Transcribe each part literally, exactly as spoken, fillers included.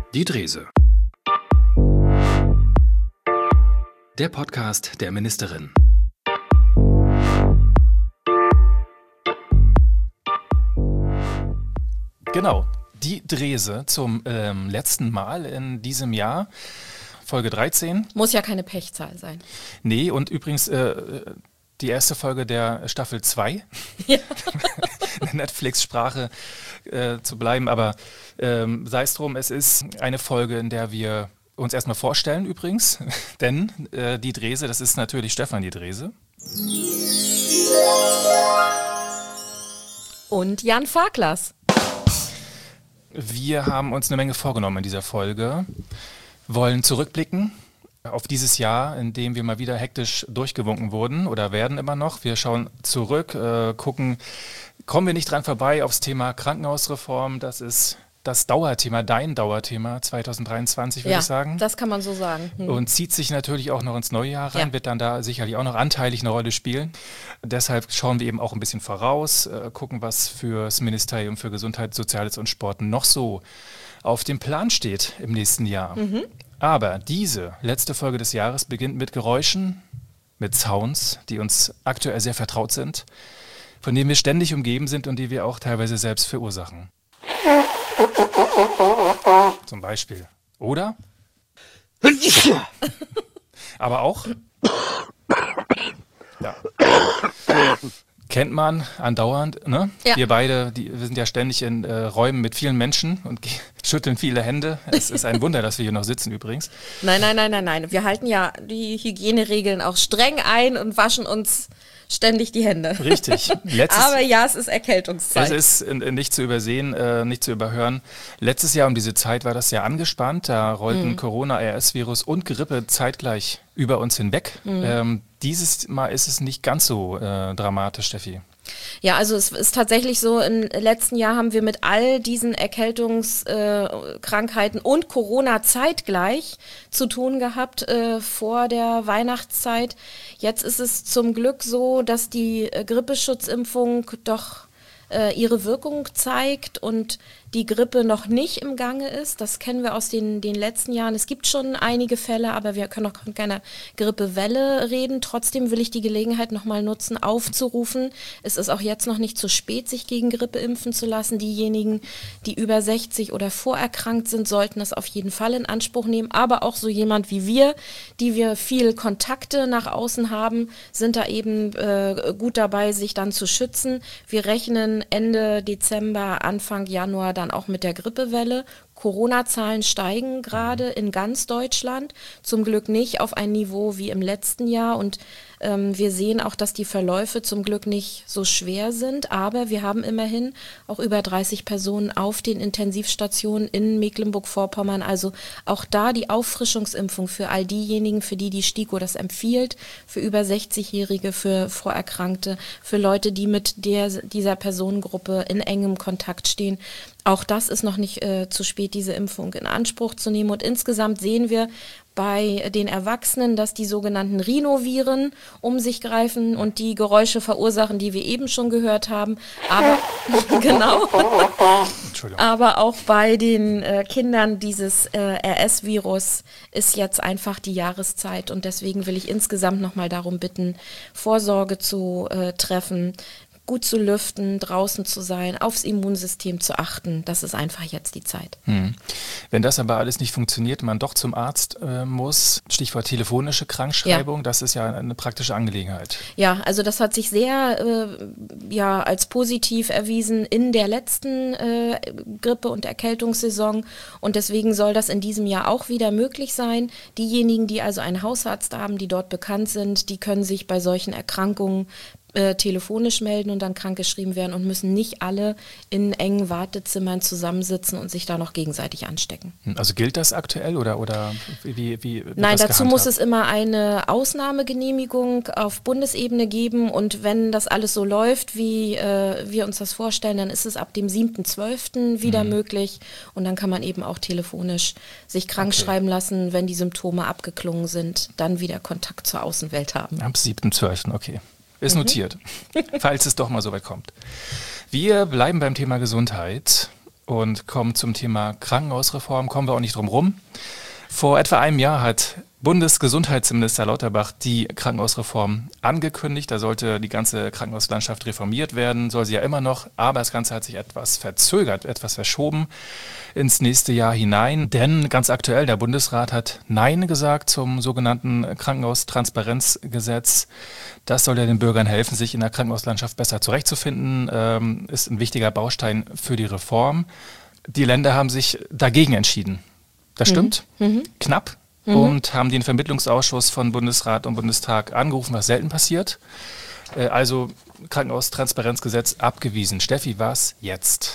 Die Drese. Der Podcast der Ministerin. Genau, die Drese zum ähm, letzten Mal in diesem Jahr, Folge dreizehn. Muss ja keine Pechzahl sein. Nee, und übrigens äh, die erste Folge der Staffel zwei. Ja. In Netflix-Sprache äh, zu bleiben, aber ähm, sei es drum, es ist eine Folge, in der wir uns erstmal vorstellen übrigens, denn äh, die Drese, das ist natürlich Stefan die Drese. Und Jan Farklas. Wir haben uns eine Menge vorgenommen in dieser Folge, wollen zurückblicken auf dieses Jahr, in dem wir mal wieder hektisch durchgewunken wurden oder werden immer noch. Wir schauen zurück, äh, gucken, kommen wir nicht dran vorbei aufs Thema Krankenhausreform. Das ist das Dauerthema, dein Dauerthema zwanzig dreiundzwanzig, würde ja, ich sagen. Das kann man so sagen. Hm. Und zieht sich natürlich auch noch ins neue Jahr rein, Ja. wird dann da sicherlich auch noch anteilig eine Rolle spielen. Deshalb schauen wir eben auch ein bisschen voraus, äh, gucken, was für das Ministerium für Gesundheit, Soziales und Sport noch so auf dem Plan steht im nächsten Jahr. Mhm. Aber diese letzte Folge des Jahres beginnt mit Geräuschen, mit Sounds, die uns aktuell sehr vertraut sind, von denen wir ständig umgeben sind und die wir auch teilweise selbst verursachen. Zum Beispiel. Oder? Aber auch? Ja. Kennt man andauernd, ne? Ja. Wir beide, die, wir sind ja ständig in äh, Räumen mit vielen Menschen und ge- schütteln viele Hände. Es ist ein Wunder, dass wir hier noch sitzen übrigens. Nein, nein, nein, nein, nein. Wir halten ja die Hygieneregeln auch streng ein und waschen uns ständig die Hände. Richtig. Letztes, Aber ja, es ist Erkältungszeit. es ist äh, nicht zu übersehen, äh, nicht zu überhören. Letztes Jahr um diese Zeit war das ja angespannt. Da rollten Mhm. Corona, R S-Virus und Grippe zeitgleich über uns hinweg. Mhm. Ähm, dieses Mal ist es nicht ganz so äh, dramatisch, Steffi. Ja, also es ist tatsächlich so, im letzten Jahr haben wir mit all diesen Erkältungskrankheiten äh, und Corona zeitgleich zu tun gehabt äh, vor der Weihnachtszeit. Jetzt ist es zum Glück so, dass die äh, Grippeschutzimpfung doch äh, ihre Wirkung zeigt und die Grippe noch nicht im Gange ist. Das kennen wir aus den, den letzten Jahren. Es gibt schon einige Fälle, aber wir können auch von keiner Grippewelle reden. Trotzdem will ich die Gelegenheit nochmal nutzen, aufzurufen. Es ist auch jetzt noch nicht zu spät, sich gegen Grippe impfen zu lassen. Diejenigen, die über sechzig oder vorerkrankt sind, sollten das auf jeden Fall in Anspruch nehmen. Aber auch so jemand wie wir, die wir viel Kontakte nach außen haben, sind da eben äh, gut dabei, sich dann zu schützen. Wir rechnen Ende Dezember, Anfang Januar dann auch mit der Grippewelle. Corona-Zahlen steigen gerade in ganz Deutschland, zum Glück nicht auf ein Niveau wie im letzten Jahr und ähm, wir sehen auch, dass die Verläufe zum Glück nicht so schwer sind, aber wir haben immerhin auch über dreißig Personen auf den Intensivstationen in Mecklenburg-Vorpommern, also auch da die Auffrischungsimpfung für all diejenigen, für die die STIKO das empfiehlt, für über sechzigjährige, für Vorerkrankte, für Leute, die mit der, dieser Personengruppe in engem Kontakt stehen. Auch das ist noch nicht äh, zu spät, diese Impfung in Anspruch zu nehmen. Und insgesamt sehen wir bei den Erwachsenen, dass die sogenannten Rhinoviren um sich greifen und die Geräusche verursachen, die wir eben schon gehört haben. Aber genau. Aber auch bei den äh, Kindern dieses äh, R S-Virus ist jetzt einfach die Jahreszeit. Und deswegen will ich insgesamt nochmal darum bitten, Vorsorge zu äh, treffen, gut zu lüften, draußen zu sein, aufs Immunsystem zu achten. Das ist einfach jetzt die Zeit. Hm. Wenn das aber alles nicht funktioniert, man doch zum Arzt äh, muss, Stichwort telefonische Krankschreibung, ja. Das ist ja eine praktische Angelegenheit. Ja, also das hat sich sehr äh, ja, als positiv erwiesen in der letzten äh, Grippe- und Erkältungssaison und deswegen soll das in diesem Jahr auch wieder möglich sein. Diejenigen, die also einen Hausarzt haben, die dort bekannt sind, die können sich bei solchen Erkrankungen Äh, telefonisch melden und dann krankgeschrieben werden und müssen nicht alle in engen Wartezimmern zusammensitzen und sich da noch gegenseitig anstecken. Also gilt das aktuell oder, oder wie, wie wird Nein, das dazu gehandhabt? muss es immer eine Ausnahmegenehmigung auf Bundesebene geben und wenn das alles so läuft, wie äh, wir uns das vorstellen, dann ist es ab dem siebten zwölften wieder mhm. möglich und dann kann man eben auch telefonisch sich krank Okay. schreiben lassen, wenn die Symptome abgeklungen sind, dann wieder Kontakt zur Außenwelt haben. Am siebten zwölften okay. Ist notiert, falls es doch mal so weit kommt. Wir bleiben beim Thema Gesundheit und kommen zum Thema Krankenhausreform. Kommen wir auch nicht drum rum. Vor etwa einem Jahr hat Bundesgesundheitsminister Lauterbach die Krankenhausreform angekündigt. Da sollte die ganze Krankenhauslandschaft reformiert werden, soll sie ja immer noch. Aber das Ganze hat sich etwas verzögert, etwas verschoben ins nächste Jahr hinein. Denn ganz aktuell, der Bundesrat hat Nein gesagt zum sogenannten Krankenhaustransparenzgesetz. Das soll ja den Bürgern helfen, sich in der Krankenhauslandschaft besser zurechtzufinden. Ähm, ist ein wichtiger Baustein für die Reform. Die Länder haben sich dagegen entschieden. Das stimmt, mhm. knapp. Mhm. Und haben den Vermittlungsausschuss von Bundesrat und Bundestag angerufen, was selten passiert. Äh, also Krankenhaustransparenzgesetz abgewiesen. Steffi, was jetzt?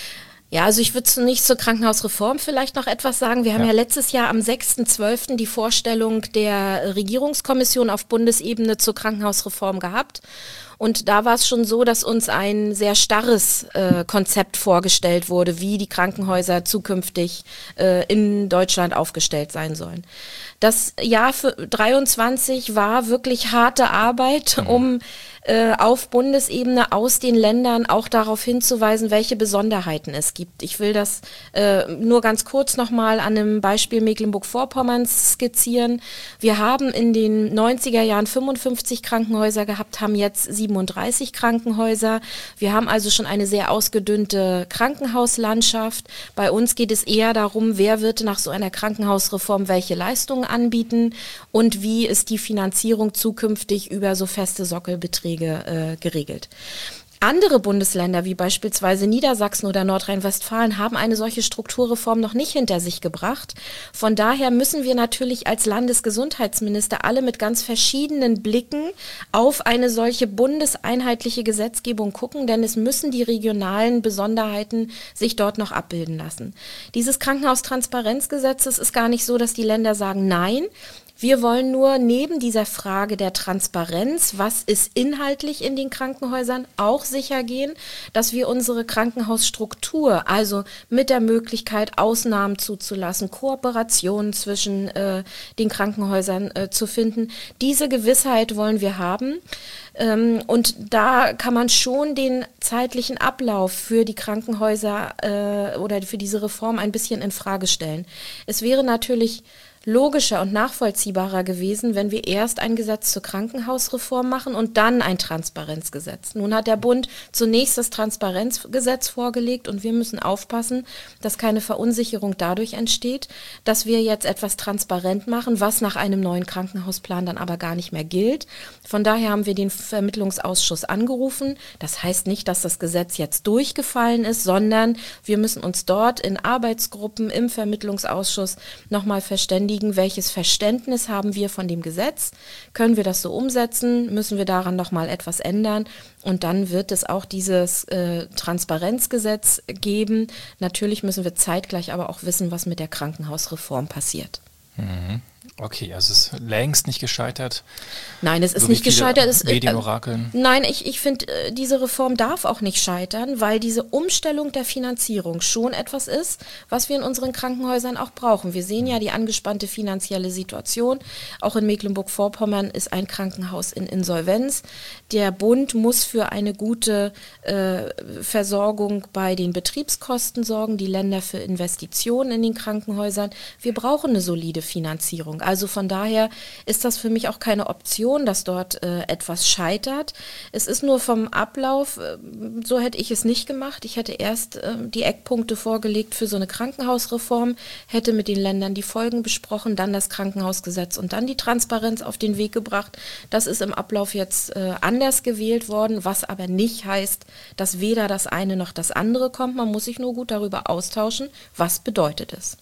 Ja, also ich würde nicht zur Krankenhausreform vielleicht noch etwas sagen. Wir haben ja, ja letztes Jahr am sechsten zwölften die Vorstellung der Regierungskommission auf Bundesebene zur Krankenhausreform gehabt. Und da war es schon so, dass uns ein sehr starres äh, Konzept vorgestellt wurde, wie die Krankenhäuser zukünftig äh, in Deutschland aufgestellt sein sollen. Das Jahr für dreiundzwanzig war wirklich harte Arbeit, mhm. um äh, auf Bundesebene aus den Ländern auch darauf hinzuweisen, welche Besonderheiten es gibt. Ich will das äh, nur ganz kurz nochmal an einem Beispiel Mecklenburg-Vorpommerns skizzieren. Wir haben in den neunziger Jahren fünfundfünfzig Krankenhäuser gehabt, haben jetzt siebenunddreißig Krankenhäuser. Wir haben also schon eine sehr ausgedünnte Krankenhauslandschaft. Bei uns geht es eher darum, wer wird nach so einer Krankenhausreform welche Leistungen anbieten und wie ist die Finanzierung zukünftig über so feste Sockelbeträge äh, geregelt. Andere Bundesländer, wie beispielsweise Niedersachsen oder Nordrhein-Westfalen, haben eine solche Strukturreform noch nicht hinter sich gebracht. Von daher müssen wir natürlich als Landesgesundheitsminister alle mit ganz verschiedenen Blicken auf eine solche bundeseinheitliche Gesetzgebung gucken, denn es müssen die regionalen Besonderheiten sich dort noch abbilden lassen. Dieses Krankenhaustransparenzgesetzes ist gar nicht so, dass die Länder sagen Nein. Wir wollen nur neben dieser Frage der Transparenz, was ist inhaltlich in den Krankenhäusern, auch sicher gehen, dass wir unsere Krankenhausstruktur, also mit der Möglichkeit, Ausnahmen zuzulassen, Kooperationen zwischen äh, den Krankenhäusern äh, zu finden, diese Gewissheit wollen wir haben. Ähm, und da kann man schon den zeitlichen Ablauf für die Krankenhäuser äh, oder für diese Reform ein bisschen in Frage stellen. Es wäre natürlich logischer und nachvollziehbarer gewesen, wenn wir erst ein Gesetz zur Krankenhausreform machen und dann ein Transparenzgesetz. Nun hat der Bund zunächst das Transparenzgesetz vorgelegt und wir müssen aufpassen, dass keine Verunsicherung dadurch entsteht, dass wir jetzt etwas transparent machen, was nach einem neuen Krankenhausplan dann aber gar nicht mehr gilt. Von daher haben wir den Vermittlungsausschuss angerufen. Das heißt nicht, dass das Gesetz jetzt durchgefallen ist, sondern wir müssen uns dort in Arbeitsgruppen im Vermittlungsausschuss nochmal verständigen, welches Verständnis haben wir von dem Gesetz, können wir das so umsetzen, müssen wir daran nochmal etwas ändern und dann wird es auch dieses äh, Transparenzgesetz geben. Natürlich müssen wir zeitgleich aber auch wissen, was mit der Krankenhausreform passiert. Mhm. Okay, also es ist längst nicht gescheitert. Nein, es ist so nicht gescheitert. Es, Medienorakeln. Äh, nein, ich, ich finde, äh, diese Reform darf auch nicht scheitern, weil diese Umstellung der Finanzierung schon etwas ist, was wir in unseren Krankenhäusern auch brauchen. Wir sehen ja die angespannte finanzielle Situation. Auch in Mecklenburg-Vorpommern ist ein Krankenhaus in Insolvenz. Der Bund muss für eine gute äh, Versorgung bei den Betriebskosten sorgen, die Länder für Investitionen in den Krankenhäusern. Wir brauchen eine solide Finanzierung. Also von daher ist das für mich auch keine Option, dass dort äh, etwas scheitert. Es ist nur vom Ablauf, äh, so hätte ich es nicht gemacht. Ich hätte erst äh, die Eckpunkte vorgelegt für so eine Krankenhausreform, hätte mit den Ländern die Folgen besprochen, dann das Krankenhausgesetz und dann die Transparenz auf den Weg gebracht. Das ist im Ablauf jetzt äh, anders gewählt worden, was aber nicht heißt, dass weder das eine noch das andere kommt. Man muss sich nur gut darüber austauschen, was bedeutet es.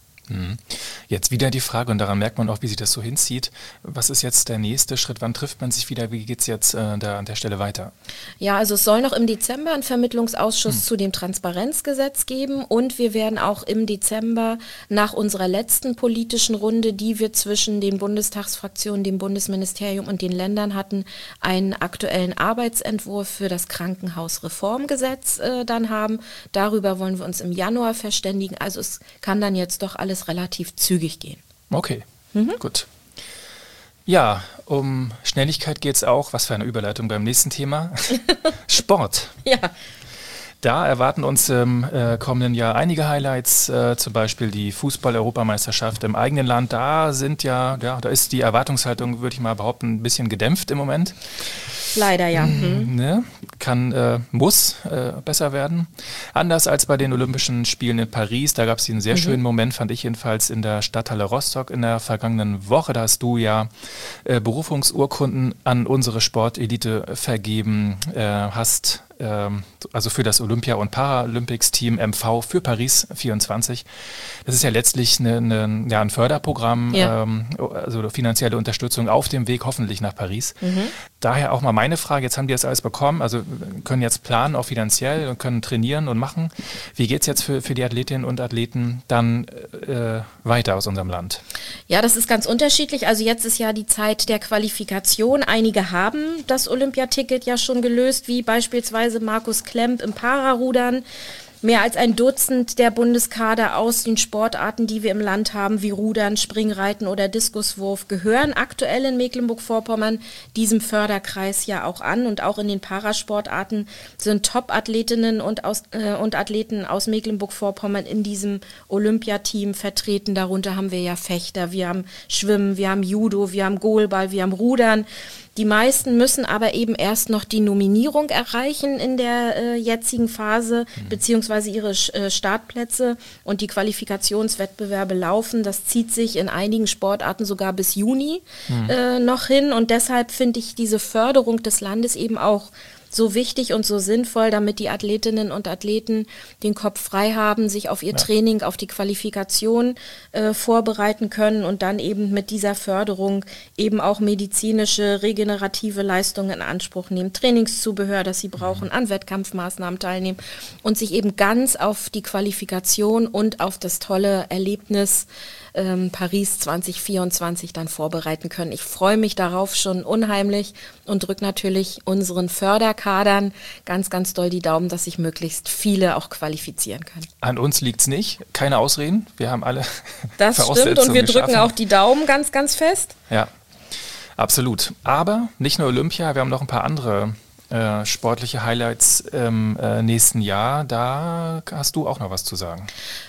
Jetzt wieder die Frage, und daran merkt man auch, wie sich das so hinzieht. Was ist jetzt der nächste Schritt? Wann trifft man sich wieder? Wie geht es jetzt äh, da an der Stelle weiter? Ja, also es soll noch im Dezember einen Vermittlungsausschuss hm. zu dem Transparenzgesetz geben und wir werden auch im Dezember nach unserer letzten politischen Runde, die wir zwischen den Bundestagsfraktionen, dem Bundesministerium und den Ländern hatten, einen aktuellen Arbeitsentwurf für das Krankenhausreformgesetz äh, dann haben. Darüber wollen wir uns im Januar verständigen. Also es kann dann jetzt doch alles relativ zügig gehen. Okay, mhm. gut. Ja, um Schnelligkeit geht es auch. Was für eine Überleitung beim nächsten Thema. Sport. Ja. Da erwarten uns im äh, kommenden Jahr einige Highlights, äh, zum Beispiel die Fußball-Europameisterschaft im eigenen Land. Da sind ja, ja, da ist die Erwartungshaltung, würde ich mal behaupten, ein bisschen gedämpft im Moment. Leider, ja. Mhm. Ne? Kann, äh, muss äh, besser werden. Anders als bei den Olympischen Spielen in Paris, da gab es einen sehr mhm. schönen Moment, fand ich jedenfalls, in der Stadthalle Rostock in der vergangenen Woche. Da hast du ja äh, Berufungsurkunden an unsere Sportelite vergeben, äh, hast also für das Olympia- und Paralympics-Team M V für Paris vierundzwanzig. Das ist ja letztlich eine, eine, ja, ein Förderprogramm, ja. ähm, also finanzielle Unterstützung auf dem Weg hoffentlich nach Paris. Mhm. Daher auch mal meine Frage, jetzt haben die das alles bekommen, also können jetzt planen, auch finanziell, und können trainieren und machen. Wie geht es jetzt für, für die Athletinnen und Athleten dann äh, weiter aus unserem Land? Ja, das ist ganz unterschiedlich. Also jetzt ist ja die Zeit der Qualifikation. Einige haben das Olympiaticket ja schon gelöst, wie beispielsweise Markus Klemp im Pararudern. Mehr als ein Dutzend der Bundeskader aus den Sportarten, die wir im Land haben, wie Rudern, Springreiten oder Diskuswurf, gehören aktuell in Mecklenburg-Vorpommern diesem Förderkreis ja auch an. Und auch in den Parasportarten sind Top-Athletinnen und, aus, äh, und Athleten aus Mecklenburg-Vorpommern in diesem Olympiateam vertreten. Darunter haben wir ja Fechter, wir haben Schwimmen, wir haben Judo, wir haben Goalball, wir haben Rudern. Die meisten müssen aber eben erst noch die Nominierung erreichen in der äh, jetzigen Phase, mhm. beziehungsweise ihre äh, Startplätze, und die Qualifikationswettbewerbe laufen. Das zieht sich in einigen Sportarten sogar bis Juni mhm. äh, noch hin, und deshalb finde ich diese Förderung des Landes eben auch so wichtig und so sinnvoll, damit die Athletinnen und Athleten den Kopf frei haben, sich auf ihr ja. Training, auf die Qualifikation äh, vorbereiten können und dann eben mit dieser Förderung eben auch medizinische, regenerative Leistungen in Anspruch nehmen, Trainingszubehör, das sie brauchen, mhm. an Wettkampfmaßnahmen teilnehmen und sich eben ganz auf die Qualifikation und auf das tolle Erlebnis ähm, Paris zwanzig vierundzwanzig dann vorbereiten können. Ich freue mich darauf schon unheimlich und drücke natürlich unseren Förderkadern ganz, ganz doll die Daumen, dass sich möglichst viele auch qualifizieren können. An uns liegt es nicht, keine Ausreden. Wir haben alle Das stimmt, und wir drücken auch die Daumen ganz, ganz fest. Ja, absolut. Aber nicht nur Olympia, wir haben noch ein paar andere äh, sportliche Highlights im äh, nächsten Jahr. Da hast du auch noch was zu sagen.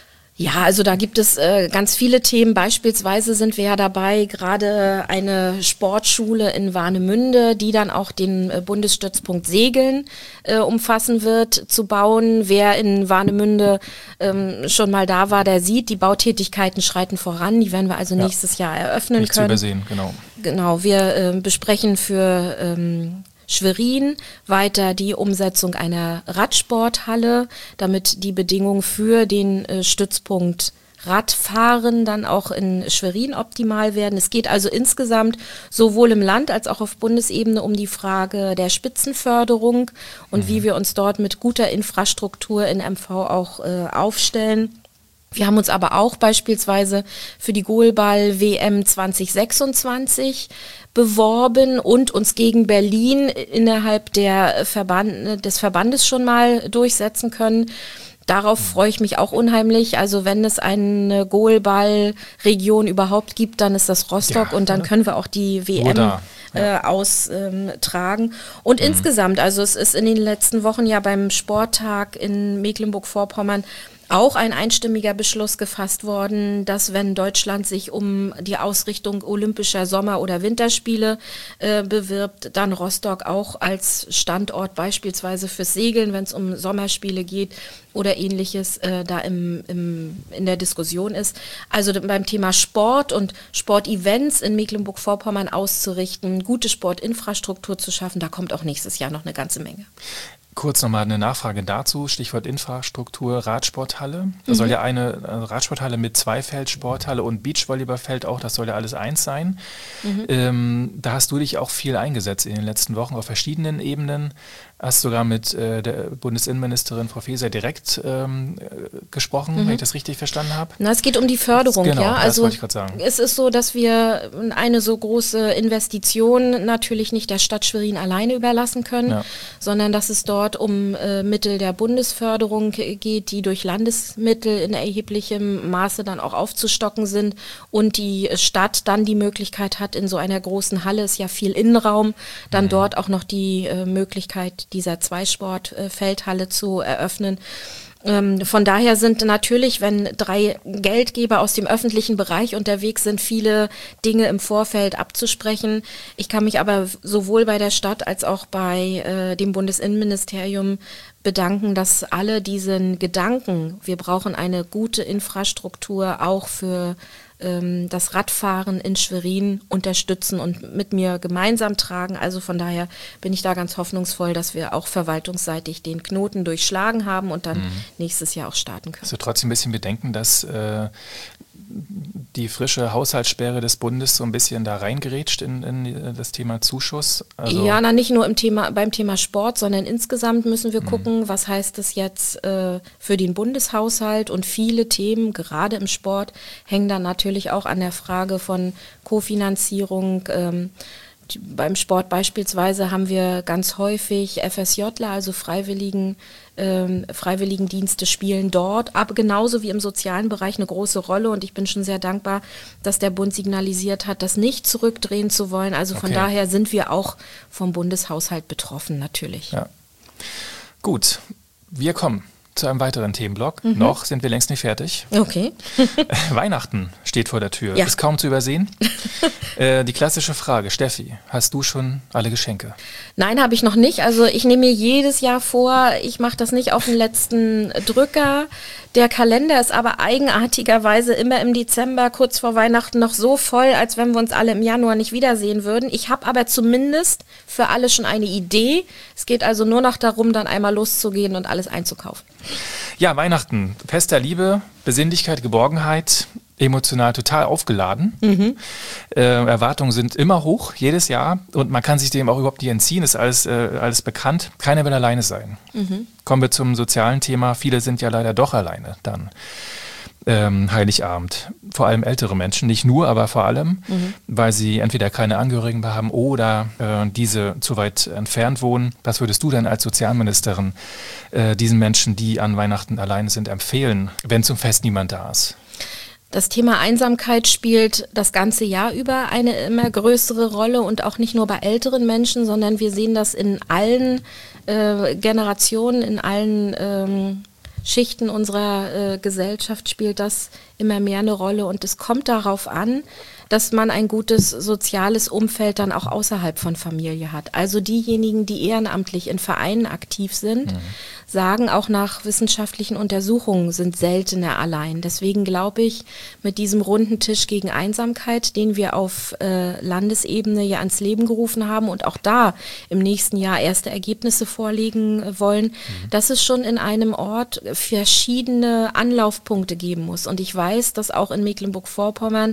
Ja, also da gibt es äh, ganz viele Themen. Beispielsweise sind wir ja dabei, gerade eine Sportschule in Warnemünde, die dann auch den äh, Bundesstützpunkt Segeln äh, umfassen wird, zu bauen. Wer in Warnemünde ähm, schon mal da war, der sieht, die Bautätigkeiten schreiten voran. Die werden wir also ja. nächstes Jahr eröffnen Nicht können. Nicht zu übersehen, genau. Genau, wir äh, besprechen für ähm, Schwerin weiter die Umsetzung einer Radsporthalle, damit die Bedingungen für den äh, Stützpunkt Radfahren dann auch in Schwerin optimal werden. Es geht also insgesamt sowohl im Land als auch auf Bundesebene um die Frage der Spitzenförderung und mhm. wie wir uns dort mit guter Infrastruktur in M V auch äh, aufstellen. Wir haben uns aber auch beispielsweise für die Goalball-W M zwanzig sechsundzwanzig beworben und uns gegen Berlin innerhalb der Verband, des Verbandes schon mal durchsetzen können. Darauf freue ich mich auch unheimlich. Also wenn es eine Goalball-Region überhaupt gibt, dann ist das Rostock ja, und dann können wir auch die W M ja. äh, austragen. Ähm, und mhm. insgesamt, also es ist in den letzten Wochen ja beim Sporttag in Mecklenburg-Vorpommern auch ein einstimmiger Beschluss gefasst worden, dass wenn Deutschland sich um die Ausrichtung olympischer Sommer- oder Winterspiele äh, bewirbt, dann Rostock auch als Standort beispielsweise fürs Segeln, wenn es um Sommerspiele geht oder ähnliches, äh, da im, im, in der Diskussion ist. Also beim Thema Sport und Sportevents in Mecklenburg-Vorpommern auszurichten, gute Sportinfrastruktur zu schaffen, da kommt auch nächstes Jahr noch eine ganze Menge. Kurz nochmal eine Nachfrage dazu, Stichwort Infrastruktur, Radsporthalle. Da mhm. soll ja eine Radsporthalle mit Zweifeldsporthalle und Beachvolleyballfeld auch, das soll ja alles eins sein. Mhm. Ähm, da hast du dich auch viel eingesetzt in den letzten Wochen auf verschiedenen Ebenen. Hast sogar mit äh, der Bundesinnenministerin Frau Faeser direkt ähm, gesprochen, mhm. wenn ich das richtig verstanden habe. Na, es geht um die Förderung, genau, ja. Das also wollte ich gerade sagen. Es ist so, dass wir eine so große Investition natürlich nicht der Stadt Schwerin alleine überlassen können, ja. sondern dass es dort um äh, Mittel der Bundesförderung geht, die durch Landesmittel in erheblichem Maße dann auch aufzustocken sind und die Stadt dann die Möglichkeit hat, in so einer großen Halle, ist ja viel Innenraum, dann mhm. dort auch noch die äh, Möglichkeit dieser Zweisport-Feldhalle zu eröffnen. Ähm, von daher sind natürlich, wenn drei Geldgeber aus dem öffentlichen Bereich unterwegs sind, viele Dinge im Vorfeld abzusprechen. Ich kann mich aber sowohl bei der Stadt als auch bei äh, dem Bundesinnenministerium bedanken, dass alle diesen Gedanken, wir brauchen eine gute Infrastruktur auch für ähm, das Radfahren in Schwerin, unterstützen und mit mir gemeinsam tragen. Also von daher bin ich da ganz hoffnungsvoll, dass wir auch verwaltungsseitig den Knoten durchschlagen haben und dann mhm. nächstes Jahr auch starten können. Also trotzdem ein bisschen bedenken, dass äh, die frische Haushaltssperre des Bundes so ein bisschen da reingerätscht in, in das Thema Zuschuss? Also ja, na, nicht nur im Thema, beim Thema Sport, sondern insgesamt müssen wir gucken, mhm. was heißt das jetzt äh, für den Bundeshaushalt, und viele Themen, gerade im Sport, hängen dann natürlich auch an der Frage von Kofinanzierung. Ähm, Beim Sport beispielsweise haben wir ganz häufig FSJler, also Freiwilligen, ähm, Freiwilligendienste spielen dort, aber genauso wie im sozialen Bereich eine große Rolle, und ich bin schon sehr dankbar, dass der Bund signalisiert hat, das nicht zurückdrehen zu wollen. Also von okay. daher sind wir auch vom Bundeshaushalt betroffen, natürlich. Ja. Gut, wir kommen zu einem weiteren Themenblock. Mhm. Noch sind wir längst nicht fertig. Okay. Weihnachten steht vor der Tür. Ja. Ist kaum zu übersehen. äh, die klassische Frage, Steffi, hast du schon alle Geschenke? Nein, habe ich noch nicht. Also ich nehme mir jedes Jahr vor, ich mache das nicht auf den letzten Drücker. Der Kalender ist aber eigenartigerweise immer im Dezember, kurz vor Weihnachten, noch so voll, als wenn wir uns alle im Januar nicht wiedersehen würden. Ich habe aber zumindest für alle schon eine Idee. Es geht also nur noch darum, dann einmal loszugehen und alles einzukaufen. Ja, Weihnachten, Fest der Liebe, Besinnlichkeit, Geborgenheit, emotional total aufgeladen. Mhm. Äh, Erwartungen sind immer hoch, jedes Jahr, und man kann sich dem auch überhaupt nicht entziehen, ist alles, äh, alles bekannt. Keiner will alleine sein. Mhm. Kommen wir zum sozialen Thema. Viele sind ja leider doch alleine dann. Ähm, Heiligabend. Vor allem ältere Menschen, nicht nur, aber vor allem, mhm. weil sie entweder keine Angehörigen mehr haben oder äh, diese zu weit entfernt wohnen. Was würdest du denn als Sozialministerin äh, diesen Menschen, die an Weihnachten alleine sind, empfehlen, wenn zum Fest niemand da ist? Das Thema Einsamkeit spielt das ganze Jahr über eine immer größere Rolle, und auch nicht nur bei älteren Menschen, sondern wir sehen das in allen äh, Generationen, in allen ähm, Schichten unserer äh, Gesellschaft spielt das immer mehr eine Rolle, und es kommt darauf an, dass man ein gutes soziales Umfeld dann auch außerhalb von Familie hat. Also diejenigen, die ehrenamtlich in Vereinen aktiv sind, mhm. sagen auch nach wissenschaftlichen Untersuchungen, sind seltener allein. Deswegen glaube ich, mit diesem runden Tisch gegen Einsamkeit, den wir auf äh, Landesebene ja ans Leben gerufen haben und auch da im nächsten Jahr erste Ergebnisse vorlegen äh, wollen, mhm. dass es schon in einem Ort verschiedene Anlaufpunkte geben muss. Und ich weiß, dass auch in Mecklenburg-Vorpommern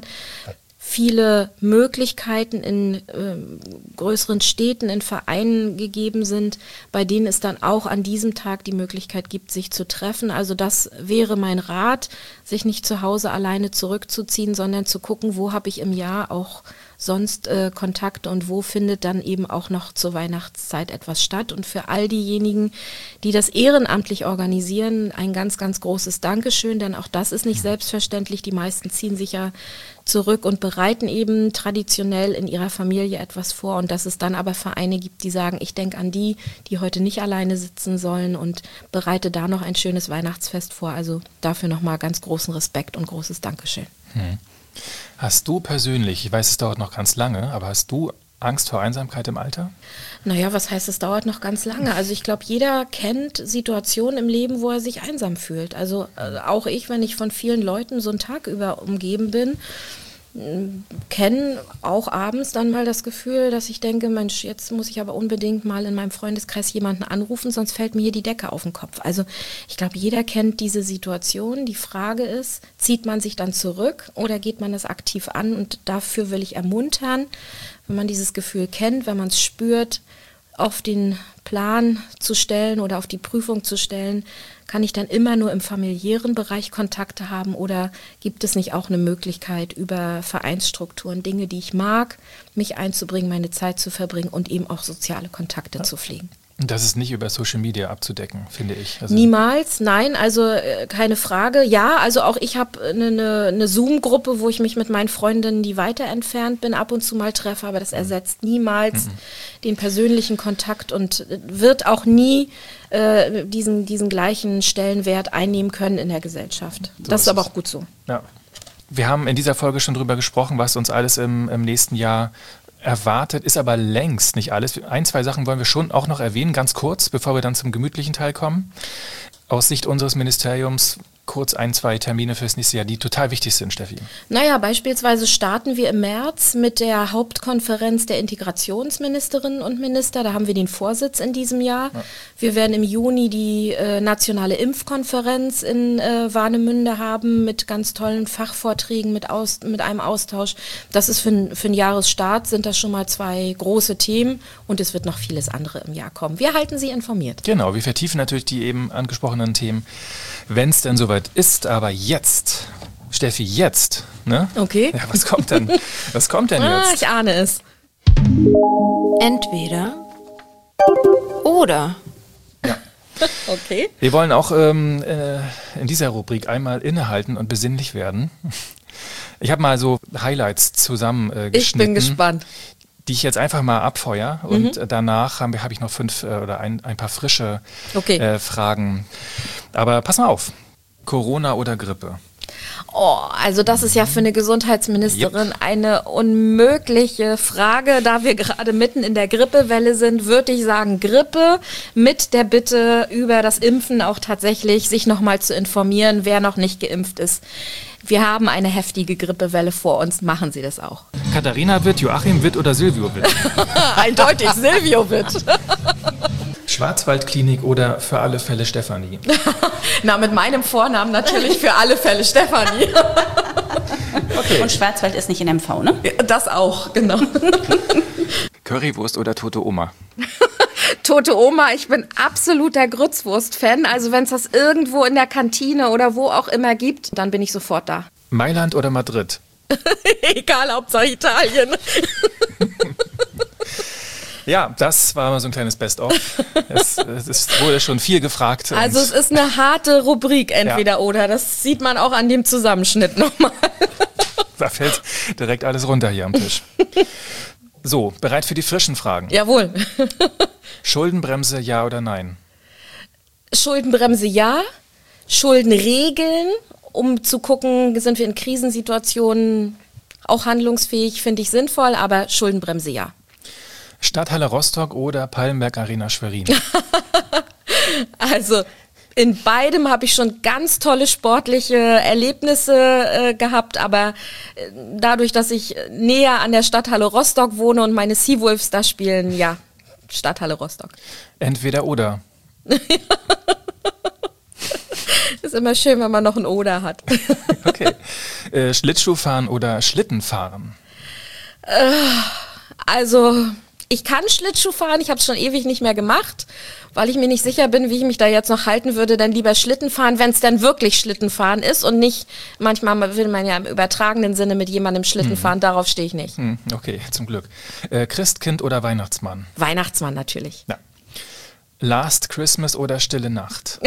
viele Möglichkeiten in äh, größeren Städten, in Vereinen gegeben sind, bei denen es dann auch an diesem Tag die Möglichkeit gibt, sich zu treffen. Also das wäre mein Rat, sich nicht zu Hause alleine zurückzuziehen, sondern zu gucken, wo habe ich im Jahr auch sonst äh, Kontakte und wo findet dann eben auch noch zur Weihnachtszeit etwas statt. Und für all diejenigen, die das ehrenamtlich organisieren, ein ganz, ganz großes Dankeschön, denn auch das ist nicht selbstverständlich. Die meisten ziehen sich ja zurück und bereiten eben traditionell in ihrer Familie etwas vor, und dass es dann aber Vereine gibt, die sagen, ich denke an die, die heute nicht alleine sitzen sollen, und bereite da noch ein schönes Weihnachtsfest vor. Also dafür nochmal ganz großen Respekt und großes Dankeschön. Hm. Hast du persönlich, ich weiß, es dauert noch ganz lange, aber hast du Angst vor Einsamkeit im Alter? Naja, was heißt, es dauert noch ganz lange? Also ich glaube, jeder kennt Situationen im Leben, wo er sich einsam fühlt. Also äh, auch ich, wenn ich von vielen Leuten so einen Tag über umgeben bin, kenne auch abends dann mal das Gefühl, dass ich denke, Mensch, jetzt muss ich aber unbedingt mal in meinem Freundeskreis jemanden anrufen, sonst fällt mir hier die Decke auf den Kopf. Also ich glaube, jeder kennt diese Situation. Die Frage ist, zieht man sich dann zurück oder geht man das aktiv an? Und dafür will ich ermuntern, wenn man dieses Gefühl kennt, wenn man es spürt, auf den Plan zu stellen oder auf die Prüfung zu stellen, kann ich dann immer nur im familiären Bereich Kontakte haben, oder gibt es nicht auch eine Möglichkeit, über Vereinsstrukturen, Dinge, die ich mag, mich einzubringen, meine Zeit zu verbringen und eben auch soziale Kontakte ja. zu pflegen? Das ist nicht über Social Media abzudecken, finde ich. Also Niemals, nein, also äh, keine Frage. Ja, also auch ich habe eine, eine, eine Zoom-Gruppe, wo ich mich mit meinen Freundinnen, die weiter entfernt bin, ab und zu mal treffe, aber das ersetzt niemals mhm. den persönlichen Kontakt und wird auch nie äh, diesen, diesen gleichen Stellenwert einnehmen können in der Gesellschaft. So das ist aber auch gut so. Ja. Wir haben in dieser Folge schon drüber gesprochen, was uns alles im, im nächsten Jahr erwartet, ist aber längst nicht alles. Ein, zwei Sachen wollen wir schon auch noch erwähnen, ganz kurz, bevor wir dann zum gemütlichen Teil kommen. Aus Sicht unseres Ministeriums kurz ein, zwei Termine fürs nächste Jahr, die total wichtig sind, Steffi. Naja, beispielsweise starten wir im März mit der Hauptkonferenz der Integrationsministerinnen und Minister. Da haben wir den Vorsitz in diesem Jahr. Ja. Wir werden im Juni die äh, nationale Impfkonferenz in äh, Warnemünde haben mit ganz tollen Fachvorträgen, mit, aus, mit einem Austausch. Das ist für, für einen Jahresstart, sind das schon mal zwei große Themen und es wird noch vieles andere im Jahr kommen. Wir halten Sie informiert. Genau, wir vertiefen natürlich die eben angesprochenen Themen, wenn es denn soweit ist, aber jetzt, Steffi, jetzt, ne? Okay. Ja, was kommt denn? Was kommt denn ah, jetzt? Ich ahne es. Entweder oder. Ja. Okay. Wir wollen auch ähm, äh, in dieser Rubrik einmal innehalten und besinnlich werden. Ich habe mal so Highlights zusammengeschnitten. Äh, ich bin gespannt. Die ich jetzt einfach mal abfeuer und mhm. danach habe hab ich noch fünf äh, oder ein, ein paar frische okay. äh, Fragen. Aber pass mal auf. Corona oder Grippe? Oh, also das ist ja für eine Gesundheitsministerin yep. eine unmögliche Frage. Da wir gerade mitten in der Grippewelle sind, würde ich sagen Grippe mit der Bitte über das Impfen auch tatsächlich sich nochmal zu informieren, wer noch nicht geimpft ist. Wir haben eine heftige Grippewelle vor uns, machen Sie das auch. Katharina Witt, Joachim Witt oder Silvio Witt? Eindeutig Silvio Witt. Schwarzwaldklinik oder für alle Fälle Stefanie? Na, mit meinem Vornamen natürlich für alle Fälle Stefanie. Okay. Und Schwarzwald ist nicht in M V, ne? Ja, das auch, genau. Currywurst oder tote Oma? Tote Oma, ich bin absoluter Grützwurst-Fan. Also wenn es das irgendwo in der Kantine oder wo auch immer gibt, dann bin ich sofort da. Mailand oder Madrid? Egal, Hauptsache Italien. Ja, das war mal so ein kleines Best-of. Es, es wurde schon viel gefragt. Also es ist eine harte Rubrik, entweder ja. oder. Das sieht man auch an dem Zusammenschnitt nochmal. Da fällt direkt alles runter hier am Tisch. So, bereit für die frischen Fragen? Jawohl. Schuldenbremse, ja oder nein? Schuldenbremse, ja. Schuldenregeln, um zu gucken, sind wir in Krisensituationen auch handlungsfähig, finde ich sinnvoll, aber Schuldenbremse, ja. Stadthalle Rostock oder Pallenberg Arena Schwerin? Also in beidem habe ich schon ganz tolle sportliche Erlebnisse äh, gehabt, aber äh, dadurch, dass ich näher an der Stadthalle Rostock wohne und meine Seawolves da spielen, ja, Stadthalle Rostock. Entweder oder. Ist immer schön, wenn man noch ein Oder hat. Okay. Äh, Schlittschuhfahren oder Schlittenfahren? Äh, also ich kann Schlittschuh fahren, ich habe es schon ewig nicht mehr gemacht, weil ich mir nicht sicher bin, wie ich mich da jetzt noch halten würde, dann lieber Schlitten fahren, wenn es dann wirklich Schlittenfahren ist und nicht, manchmal will man ja im übertragenen Sinne mit jemandem Schlitten hm. fahren, darauf stehe ich nicht. Hm, okay, zum Glück. Äh, Christkind oder Weihnachtsmann? Weihnachtsmann natürlich. Ja. Last Christmas oder Stille Nacht?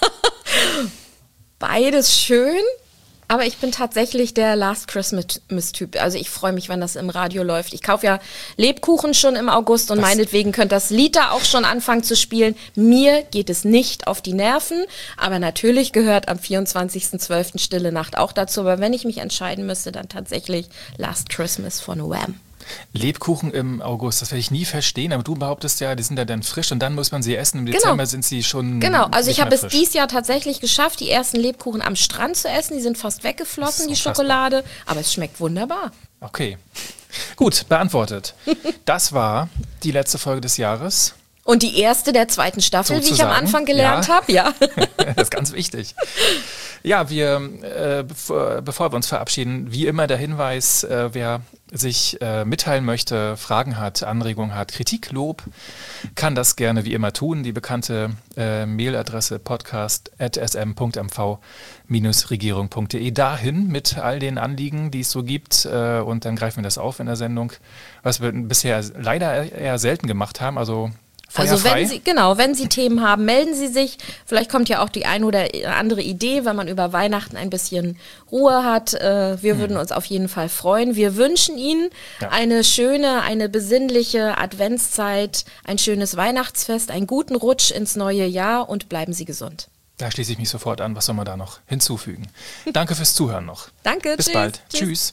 Beides schön. Aber ich bin tatsächlich der Last Christmas-Typ. Also ich freue mich, wenn das im Radio läuft. Ich kaufe ja Lebkuchen schon im August und das meinetwegen könnte das Lied da auch schon anfangen zu spielen. Mir geht es nicht auf die Nerven, aber natürlich gehört am vierundzwanzigsten zwölften Stille Nacht auch dazu. Aber wenn ich mich entscheiden müsste, dann tatsächlich Last Christmas von Wham. Lebkuchen im August, das werde ich nie verstehen, aber du behauptest ja, die sind ja dann frisch und dann muss man sie essen. Im Dezember genau. sind sie schon Genau, also ich habe es frisch. dieses Jahr tatsächlich geschafft, die ersten Lebkuchen am Strand zu essen. Die sind fast weggeflossen, die Schokolade, aber es schmeckt wunderbar. Okay, gut, beantwortet. Das war die letzte Folge des Jahres. Und die erste der zweiten Staffel, sozusagen, wie ich am Anfang gelernt ja. habe, ja. Das ist ganz wichtig. Ja, wir, äh, bevor, bevor wir uns verabschieden, wie immer der Hinweis, äh, wer sich äh, mitteilen möchte, Fragen hat, Anregungen hat, Kritik, Lob, kann das gerne wie immer tun. Die bekannte äh, Mailadresse podcast at s m punkt m v Bindestrich regierung punkt de. Dahin mit all den Anliegen, die es so gibt, äh, und dann greifen wir das auf in der Sendung, was wir bisher leider eher selten gemacht haben. Also Also wenn Sie, genau, wenn Sie Themen haben, melden Sie sich. Vielleicht kommt ja auch die ein oder andere Idee, wenn man über Weihnachten ein bisschen Ruhe hat. Wir hm. würden uns auf jeden Fall freuen. Wir wünschen Ihnen ja. eine schöne, eine besinnliche Adventszeit, ein schönes Weihnachtsfest, einen guten Rutsch ins neue Jahr und bleiben Sie gesund. Da schließe ich mich sofort an. Was soll man da noch hinzufügen? Danke fürs Zuhören noch. Danke, bis tschüss, bald. Tschüss. Tschüss.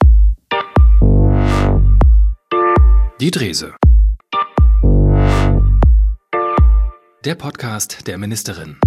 Die Drese. Der Podcast der Ministerin.